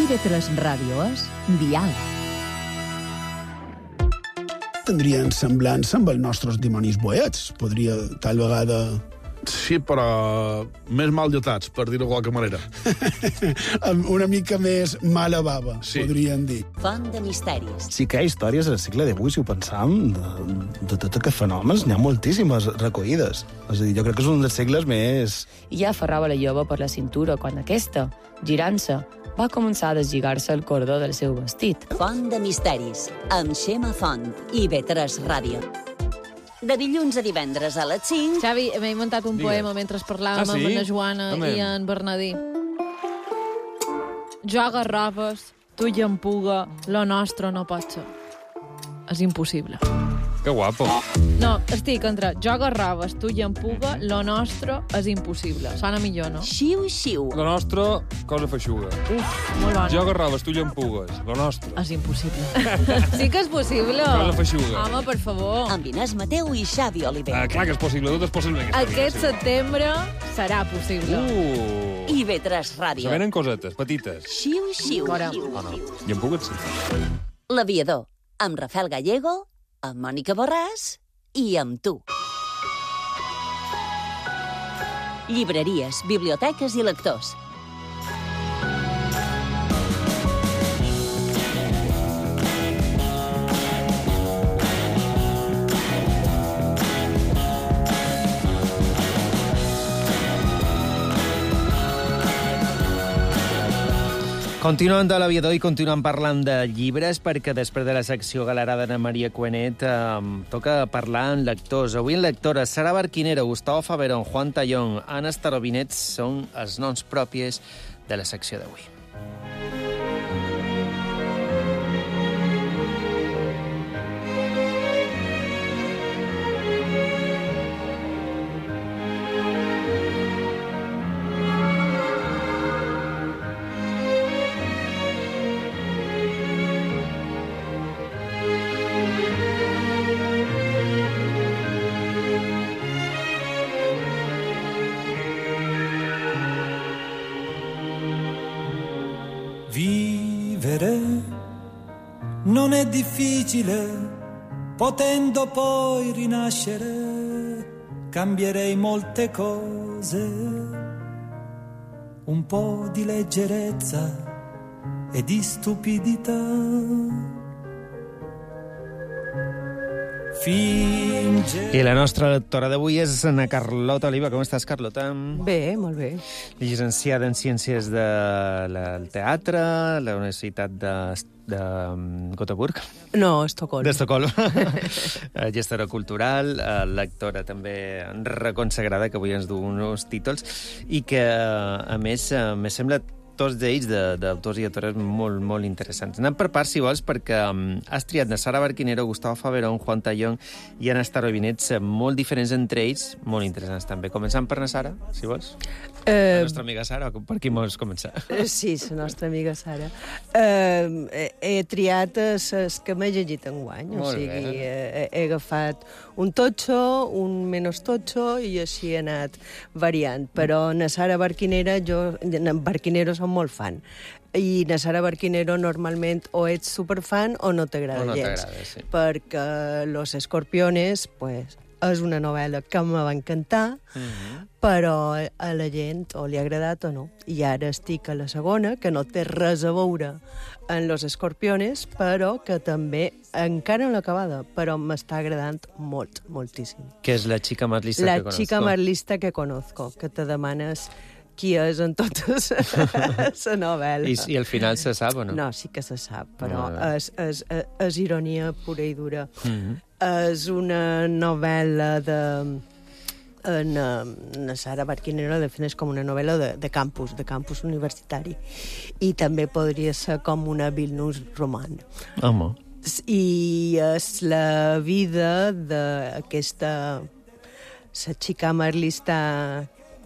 [SPEAKER 2] IB3 Ràdio és diàleg.
[SPEAKER 13] Tindrien semblança amb els nostres dimonis boets. Podria, tal vegada...
[SPEAKER 14] Sí, però més mal dotats, per dir-ho de qualque manera.
[SPEAKER 13] Una mica més mala bava, sí. Podríem dir.
[SPEAKER 3] Font de misteris.
[SPEAKER 15] Sí que hi ha històries al segle XVIII, si ho pensam, de tots aquests fenòmens, n'hi ha moltíssimes recollides. És a dir, jo crec que és un dels segles més...
[SPEAKER 16] I ja aferrava la jove per la cintura quan aquesta, girant-se, va començar a deslligar-se el cordó del seu vestit.
[SPEAKER 3] Font de misteris, amb Xema Font i IB3 Ràdio. De dilluns a divendres a les 5...
[SPEAKER 17] Xavi, m'he inventat un poema mentre parlàvem amb la Joana i en Bernadí. Jo agarraves, tu i empuga, lo nostre no pot ser. És impossible.
[SPEAKER 9] Que guapo.
[SPEAKER 17] No, estic entre jo agarraves, tu i empuga, lo nostre és impossible. Sona millor, no?
[SPEAKER 3] Xiu, xiu.
[SPEAKER 9] Lo nostre, cosa feixuga.
[SPEAKER 17] Uf, molt bona.
[SPEAKER 9] Jo agarraves, tu i empugues. Lo nostre.
[SPEAKER 17] És impossible. Sí que és possible.
[SPEAKER 9] Cosa feixuga.
[SPEAKER 17] Home, per favor.
[SPEAKER 3] Amb Inés Mateu i Xavi Oliver.
[SPEAKER 9] Clar que és possible, tot és possible.
[SPEAKER 17] Aquest setembre serà possible.
[SPEAKER 3] IB3 Ràdio.
[SPEAKER 9] Se venen cosetes, petites.
[SPEAKER 3] Xiu, xiu.
[SPEAKER 9] Oh, no. I empugues, sí.
[SPEAKER 3] L'aviador, amb Rafael Gallego, amb Mònica Borràs i amb tu. Llibreries, biblioteques i lectors.
[SPEAKER 4] Continuem de l'aviador i continuem parlant de llibres, perquè després de la secció galerada de Maria Cuenet toca parlar amb lectors. Avui en lectores, Sara Barquinero, Gustavo Faverón, Juan Tallón, Anna Starobinet són els noms propis de la secció d'avui.
[SPEAKER 18] Vivere non è difficile, potendo poi rinascere, cambierei molte cose, un po' di leggerezza e di stupidità.
[SPEAKER 4] I la nostra lectora d'avui és Ana Carlota Oliva. Com estàs, Carlota?
[SPEAKER 19] Bé, molt bé.
[SPEAKER 4] Llicenciada en Ciències del Teatre, a la Universitat de Göteborg.
[SPEAKER 19] No, Estocolm.
[SPEAKER 4] D'Estocolm. Gestora cultural, lectora també reconsagrada, que avui ens du uns títols, i que, a més, me sembla tots d'ells d'autors i autores molt, molt interessants. Anem per parts, si vols, perquè has triat de Sara Barquinero, Gustavo Faverón, Juan Tallón i Anna Starobinet, molt diferents entre ells, molt interessants també. Començant per la Sara, si vols. La nostra amiga Sara, per qui vols començar?
[SPEAKER 19] Sí, la nostra amiga Sara. He triat les que m'he llegit enguany, o sigui, he agafat un totxo, un menys totxo, i així he anat variant. Però na Sara Barquinero som molt fan. I na Sara Barquinero normalment o ets superfan o no t'agrada gens.
[SPEAKER 4] Sí.
[SPEAKER 19] Perquè Los Escorpiones, pues, és una novel·la que me va encantar, però a la gent o li ha agradat o no. I ara estic a la segona, que no té res a veure en Los Escorpiones, però que també encara no l'he acabada, però m'està agradant molt, moltíssim.
[SPEAKER 4] Que és la chica más lista que conozco.
[SPEAKER 19] La chica más lista que conozco, que te demanes qui és en tota la novel·la.
[SPEAKER 4] I al final se sap o no?
[SPEAKER 19] No, sí que se sap, però és ironia pura i dura. És una novel·la de... Na Sara Barquinero la defineix com una novel·la de campus universitari. I també podria ser com una Vilnius roman.
[SPEAKER 4] Home.
[SPEAKER 19] I és la vida d'aquesta... la xica marlista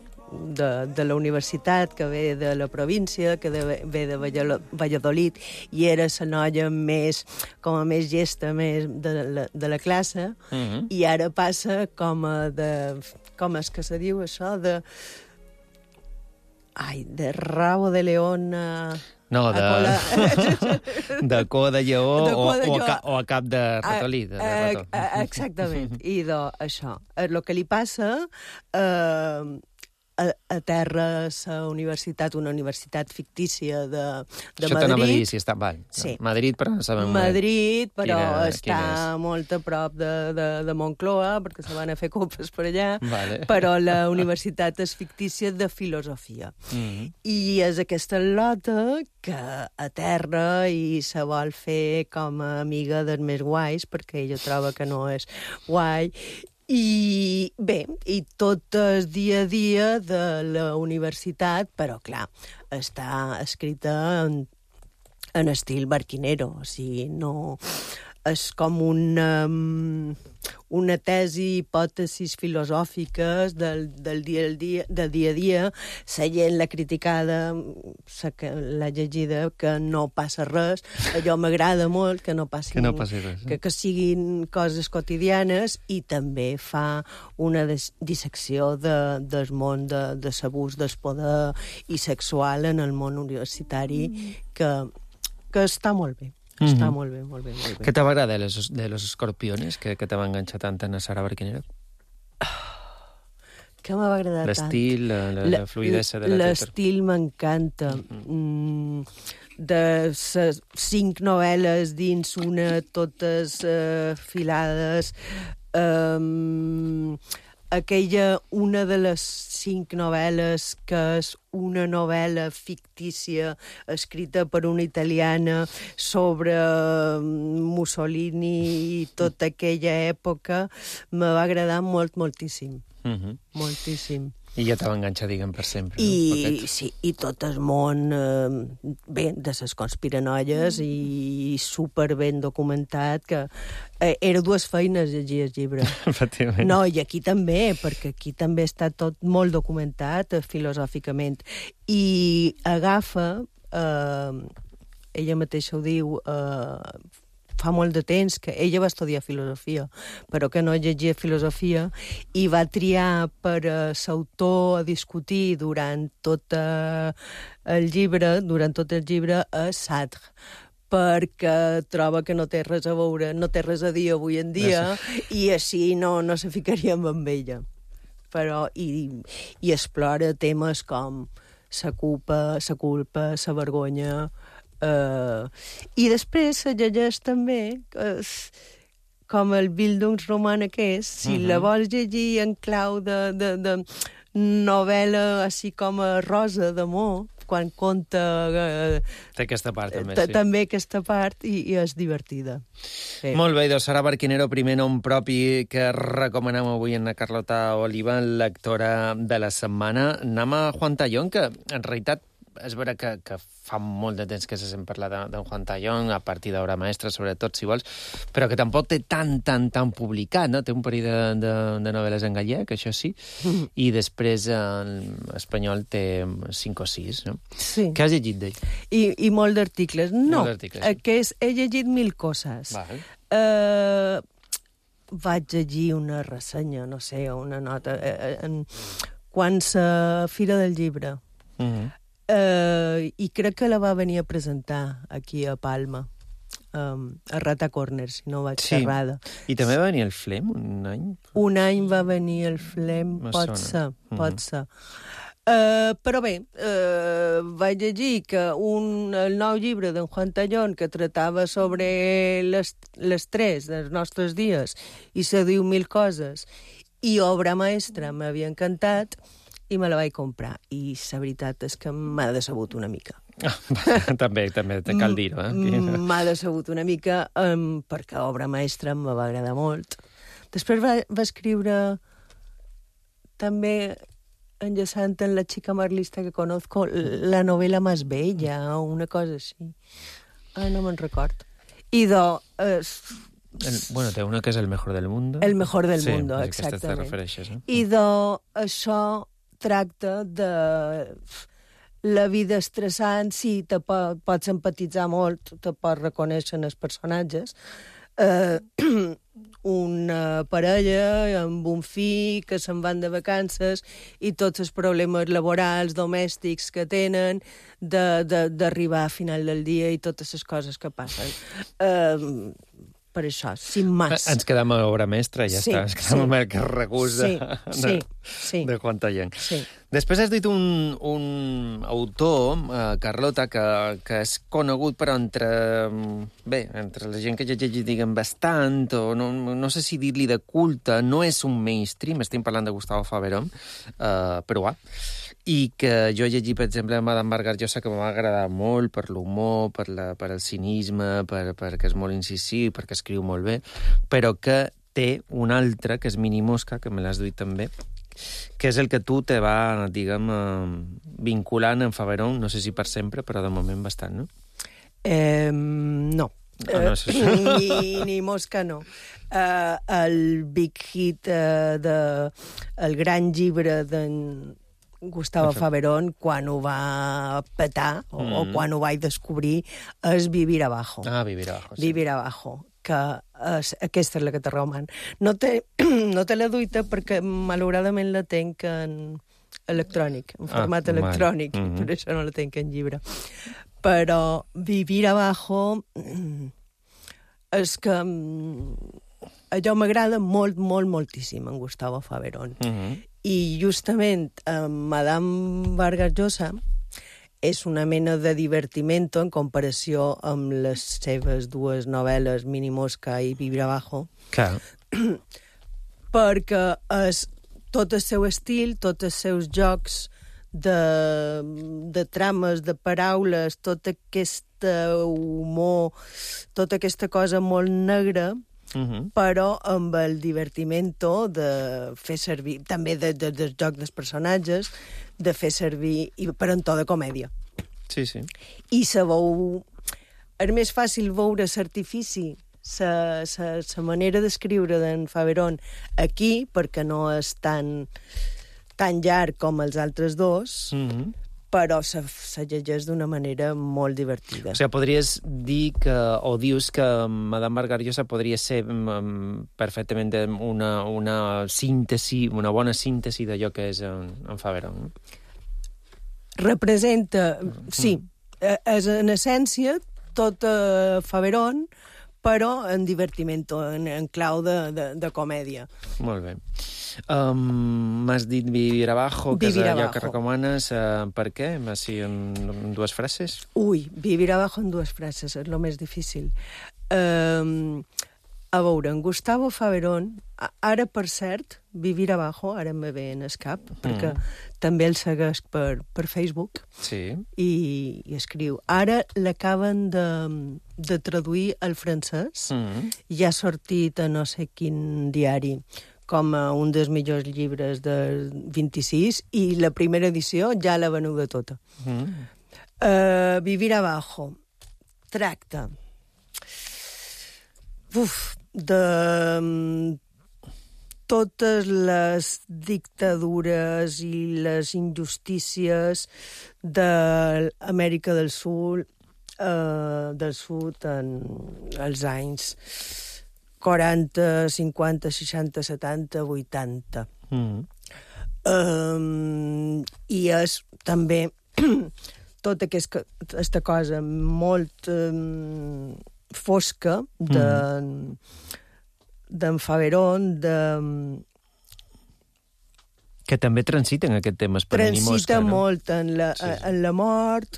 [SPEAKER 19] de la universitat, que ve de la província, que ve de Valladolid, i era la noia com a més llesta de la classe, i ara passa com és que se diu això, de rabo de león
[SPEAKER 4] No, de cua de lleó o a cap de ratolí.
[SPEAKER 19] Exactament. I això. El que li passa... a terra una universitat fictícia de Madrid.
[SPEAKER 4] Això t'anava a dir si està... Sí. Madrid, però no sabem...
[SPEAKER 19] Madrid, però està molt a prop de Moncloa, perquè se van a fer copes per allà, però la universitat és fictícia de filosofia. I és aquesta lota que aterra i se vol fer com a amiga dels més guais, perquè ella troba que no és guai. I bé, i tot el dia a dia de la universitat, però clar, està escrita en estil barquinero, o sigui, no... És com una tesi, hipòtesis filosòfiques del dia a dia. La gent l'ha criticada, l'ha llegida, que no passa res. Allò m'agrada molt, que no passi res. Que siguin coses quotidianes, i també fa una dissecció del món de l'abús del poder i sexual en el món universitari, que està molt bé. Està molt bé, molt bé, molt bé.
[SPEAKER 4] Què t'ha agradat de Los Escorpiones, que te va enganxar tant en Sara Barquinero?
[SPEAKER 19] Què m'ha agradat tant?
[SPEAKER 4] L'estil, la fluïdesa de la teatre.
[SPEAKER 19] L'estil m'encanta. De les 5 novel·les dins una, totes filades... una de les 5 novel·les que és una novel·la fictícia escrita per una italiana sobre Mussolini i tota aquella època, me va agradar moltíssim. Moltíssim.
[SPEAKER 4] I ja t'ha enganxat, diguem, per sempre.
[SPEAKER 19] I tot el món, bé, de les conspiranoies, i super ben documentat, que era 2 feines llegir el llibre.
[SPEAKER 4] Efectivament.
[SPEAKER 19] No, i aquí també, perquè aquí també està tot molt documentat filosòficament. I agafa, ella mateixa ho diu, fa molt de temps que ella va estudiar filosofia, però que no llegia filosofia, i va triar per l'autor a discutir durant tot el llibre a Sartre, perquè troba que no té res a veure, no té res a dir avui en dia, i així no se ficaríem amb ella. Però, i explora temes com la culpa, la vergonya... I després se llegeix també, com el Bildungsroman aquest, si la vols llegir en clau de novel·la, així com a Rosa d'amor, quan conta...
[SPEAKER 4] Té aquesta part, també, sí.
[SPEAKER 19] També aquesta part, i és divertida.
[SPEAKER 4] Molt bé, doncs Sara Barquinero, primer nom propi que recomanem avui en la Carlota Oliva, lectora de la setmana. Anem a Juan Tallón, que en realitat és vera que fa molt de temps que se sent parlar d'en Juan Tallón, a partir d'Obra Mestra, sobretot, si vols, però que tampoc té tan publicat, no? Té un parell de novel·les en gallec, això sí, i després en espanyol té 5 o 6, no?
[SPEAKER 19] Sí.
[SPEAKER 4] Què has llegit d'ell?
[SPEAKER 19] I molt d'articles. No, que he llegit 1000 coses. Vaig llegir una ressenya, no sé, una nota, quan la Fira del Llibre. I crec que la va venir a presentar aquí a Palma, a Rata Corner, si no vaig errada.
[SPEAKER 4] I també va venir el Flem un any?
[SPEAKER 19] Un any va venir el Flem, pot ser. Però bé, vaig llegir que el nou llibre d'en Juan Tallón, que tratava sobre l'estrès dels nostres dies, i se diu 1000 coses, i Obra Mestra m'havia encantat, i me la vaig comprar. I la veritat és que m'ha decebut una mica.
[SPEAKER 4] També cal dir-ho.
[SPEAKER 19] M'ha decebut una mica, perquè Obra Mestra em va agradar molt. Després va escriure també, enllaçant en La chica más lista que conozco, la novela más bella, o una cosa així. No me'n record. I
[SPEAKER 4] bueno, té una que és El mejor del mundo.
[SPEAKER 19] El mejor del mundo, exactament. I això tracta de la vida estressant, sí, te pots empatitzar molt, te pots reconèixer en els personatges. una parella amb un fill que se'n van de vacances i tots els problemes laborals, domèstics que tenen, d'arribar a final del dia i totes les coses que passen. Per això, sin más.
[SPEAKER 4] Ens quedem a l'obra mestra, ja està. Ens quedem amb el regús de quanta gent.
[SPEAKER 19] Sí.
[SPEAKER 4] Després has dit un autor, Carlota, que és conegut, però entre la gent que llegeix, diguem, bastant, o no sé si dir-li de culte, no és un mainstream, estem parlant de Gustavo Faverón, peruà, i que jo he llegit, per exemple, Madame Vargas Llosa, que m'ha agradat molt per l'humor, per el cinisme, perquè és molt incisiu, perquè escriu molt bé, però que té un altre, que és Mini Mosca, que me l'has dit també, que és el que tu te va, diguem, vinculant en Faverón, no sé si per sempre, però de moment bastant, no?
[SPEAKER 19] No.
[SPEAKER 4] No és això.
[SPEAKER 19] Ni Mosca no. El big hit el gran llibre d'en Gustavo Faverón, quan ho va petar, o quan ho vaig descobrir, és Vivir Abajo.
[SPEAKER 4] Vivir Abajo, sí.
[SPEAKER 19] Vivir Abajo, que aquesta és la que te recoman. No te la duita perquè, malauradament, la tenc en electrònic, en format electrònic, per això no la tenc en llibre. Però Vivir Abajo és que allò m'agrada molt, molt, moltíssim, en Gustavo Faverón. I justament Madame Vargas Llosa és una mena de divertimento en comparació amb les seves dues novel·les, Mini Mosca i Vivir Abajo.
[SPEAKER 4] Clar.
[SPEAKER 19] Perquè és tot el seu estil, tots els seus jocs de trames, de paraules, tot aquest humor, tota aquesta cosa molt negra, però amb el divertimento de fer servir, també del joc dels personatges, de fer servir, per en to de comèdia.
[SPEAKER 4] Sí, sí.
[SPEAKER 19] I és més fàcil veure l'artifici, la manera d'escriure d'en Faverón aquí, perquè no és tan llarg com els altres dos, però se llegeix d'una manera molt divertida.
[SPEAKER 4] O sigui, podries dir o dius que Madame Vargas Llosa podria ser perfectament una síntesi, una bona síntesi d'allò que és en Faverón.
[SPEAKER 19] Representa, sí, és en essència tot Faverón, però en divertimento, en clau de comèdia.
[SPEAKER 4] Molt bé. M'has dit Vivir Abajo, que és allò que recomanes. Per què? Així, en dues frases?
[SPEAKER 19] Ui, Vivir Abajo en dues frases, és el més difícil. A veure, en Gustavo Faverón, ara, per cert, Vivir Abajo, ara me ve en el cap, perquè també el segueix per Facebook, i escriu. Ara l'acaben de traduir al francès, i ha sortit a no sé quin diari, com un dels millors llibres del 26, i la primera edició ja l'ha venuda tota. Vivir Abajo tracta de totes les dictadures i les injustícies d'Amèrica del Sud en els anys 40, 50, 60, 70, 80. I és també tota aquesta cosa molt fosca d'en Faverón,
[SPEAKER 4] que també transiten aquest tema per Mini Mosca, no?
[SPEAKER 19] Transita molt en la mort,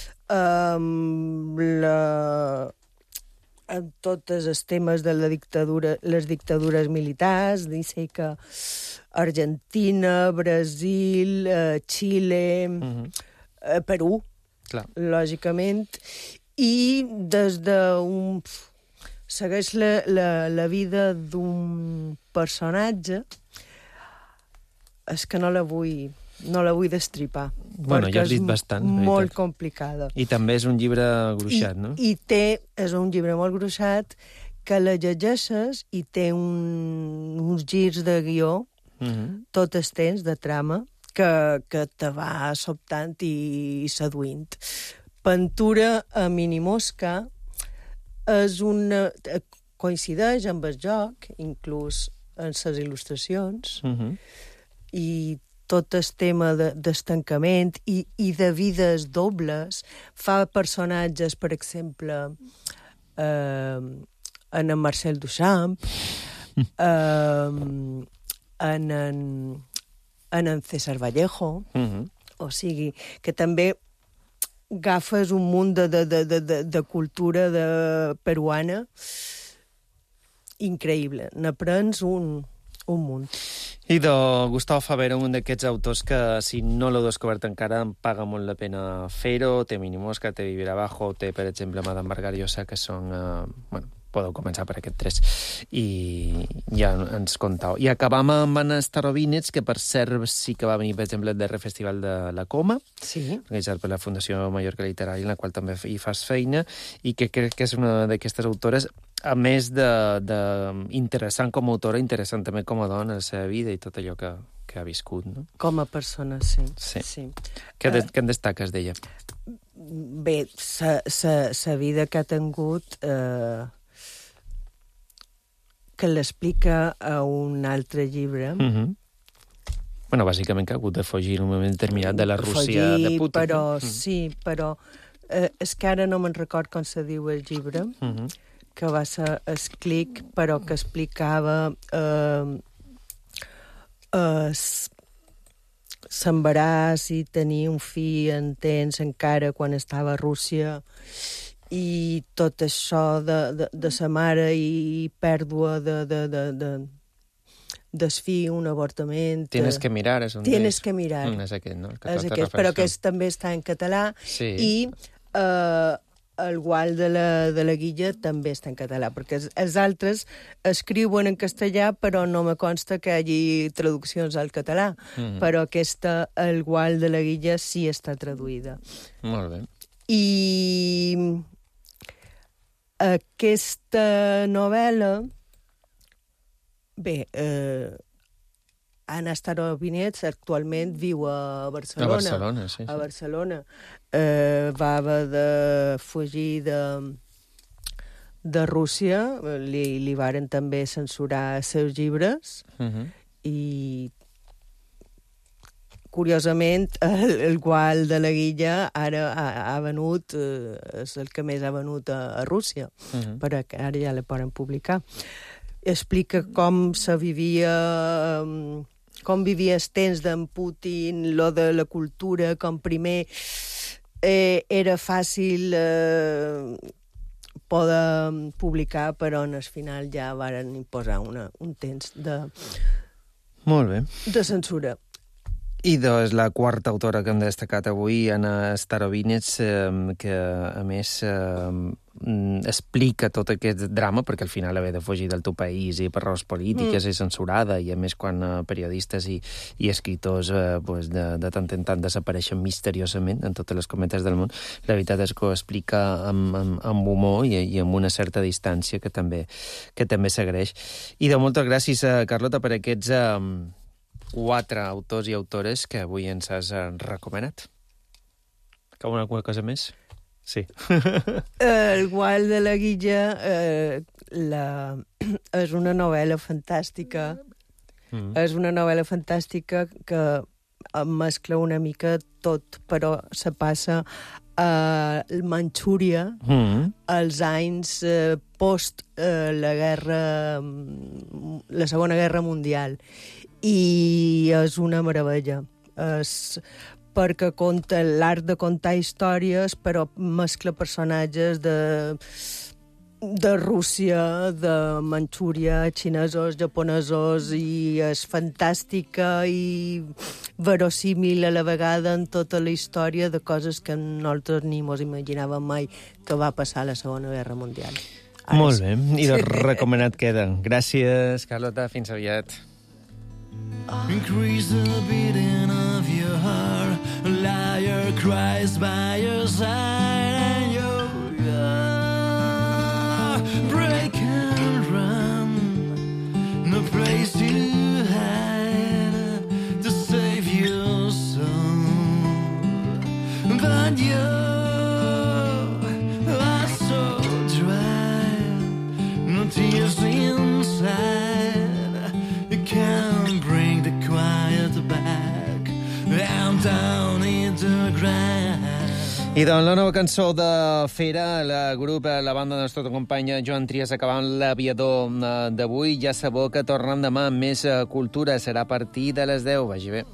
[SPEAKER 19] en tots els temes de la dictadura, les dictadures militars, dice que Argentina, Brasil, Xile, Perú, lògicament, i des d'un... segueix la vida d'un personatge, és que no la vull destripar.
[SPEAKER 4] Bueno, ja has dit bastant.
[SPEAKER 19] Molt complicada.
[SPEAKER 4] I també és un llibre gruixat, no?
[SPEAKER 19] És un llibre molt gruixat que la llegeixes i té uns girs de guió, tot el temps, de trama, que te va sobtant i seduint. Pintura a Mini Mosca és una... coincideix amb el joc, inclús en les il·lustracions, i tot el tema d'estancament i de vides dobles. Fa personatges, per exemple, en Marcel Duchamp, en César Vallejo, o sigui, que també agafes un munt de cultura peruana increïble. N'aprens un munt.
[SPEAKER 4] I de Gustavo Favero, un d'aquests autors que, si no l'heu descobert encara, em paga molt la pena fer-ho. Té Minimosca, té Vivir Abajo, té, per exemple, Madame Vargas, que són... podeu començar per aquest 3 i ja ens contau. I acabam amb Anna Starobinets, que per cert sí que va venir, per exemple, al darrer festival de la Coma, organitzat per la Fundació Mallorca Literària, en la qual també hi fas feina, i que crec que és una d'aquestes autores, a més d'interessant com a autora, interessant també com a dona, la seva vida i tot allò que ha viscut, no?
[SPEAKER 19] Com a persona, sí.
[SPEAKER 4] Què en destaques d'ella?
[SPEAKER 19] Bé, sa vida que ha tingut... que l'explica a un altre llibre.
[SPEAKER 4] Bueno, bàsicament que ha hagut de fugir en un moment determinat de la Rússia de Putin.
[SPEAKER 19] Però, sí, però és que ara no me'n record com se diu el llibre, que va ser Esclic, però que explicava s'embaràs i tenir un fill intens encara quan estava a Rússia, i tot això de sa mare i pèrdua del fill, un avortament...
[SPEAKER 4] Tienes que mirar, és un
[SPEAKER 19] Tienes que mirar.
[SPEAKER 4] És aquest, no?
[SPEAKER 19] És aquest, però que també està en català, i el Gual de la Guilla també està en català, perquè els altres escriuen en castellà, però no me consta que hi hagi traduccions al català, però aquesta, el Gual de la Guilla, sí està traduïda.
[SPEAKER 4] Molt bé.
[SPEAKER 19] I aquesta novel·la, bé, Anna Starobinets actualment viu a Barcelona.
[SPEAKER 4] A Barcelona, sí.
[SPEAKER 19] A Barcelona. Va haver de fugir de Rússia, li varen també censurar els seus llibres, i curiosament, el Gual de la Guilla ara ha venut, és el que més ha venut a Rússia, però ara ja la poden publicar. Explica com se vivia, com vivia els temps d'en Putin, lo de la cultura, com primer era fàcil poder publicar, però al final ja varen imposar un temps de censura.
[SPEAKER 4] I doncs la quarta autora que hem destacat avui, Anna Starobinets, que a més explica tot aquest drama, perquè al final haver de fugir del teu país i per raons polítiques és censurada, i a més quan periodistes i escriptors de tant en tant desapareixen misteriosament en totes les cometes del món, la veritat és que ho explica amb humor i amb una certa distància que també s'agraeix. I de moltes gràcies, Carlota, per aquests 4 autors i autores que avui ens has recomanat. Com alguna cosa més? Sí.
[SPEAKER 19] El Gual de la Guilla és una novel·la fantàstica. És una novel·la fantàstica que mescla una mica tot, però se passa a Manxúria als anys post la Segona Guerra Mundial. I és una meravella. És perquè conta l'art de contar històries, però mescla personatges de Rússia, de Manxúria, xinesos, japonesos, i és fantàstica i verosímil a la vegada en tota la història de coses que nosaltres ni mos imaginàvem mai que va passar a la Segona Guerra Mundial.
[SPEAKER 4] Molt bé, i de recomanat queda. Gràcies, Carlota, fins aviat.
[SPEAKER 18] Increase the beating of your heart. A liar cries by your side, and you're break and run. No place to hide to save your soul. But you are so dry. No tears. down in the ground.
[SPEAKER 4] I doncs la nova cançó de Fera, la banda de nostra companya Joan Trias acabant l'aviador d'avui. Ja sabeu que tornem demà amb més cultura. Serà a partir de les 10. Vagi bé.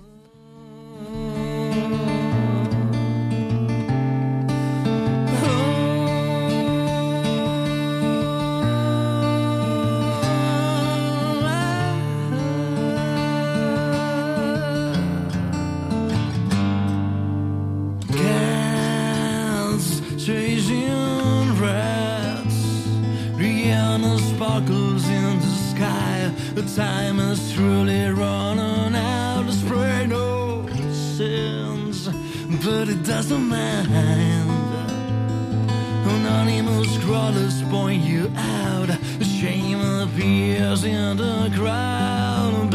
[SPEAKER 18] Chasing rats, Rihanna sparkles in the sky. The time is truly running out to spray no sins, but it doesn't mind. Anonymous crawlers point you out. Shame appears in the crowd.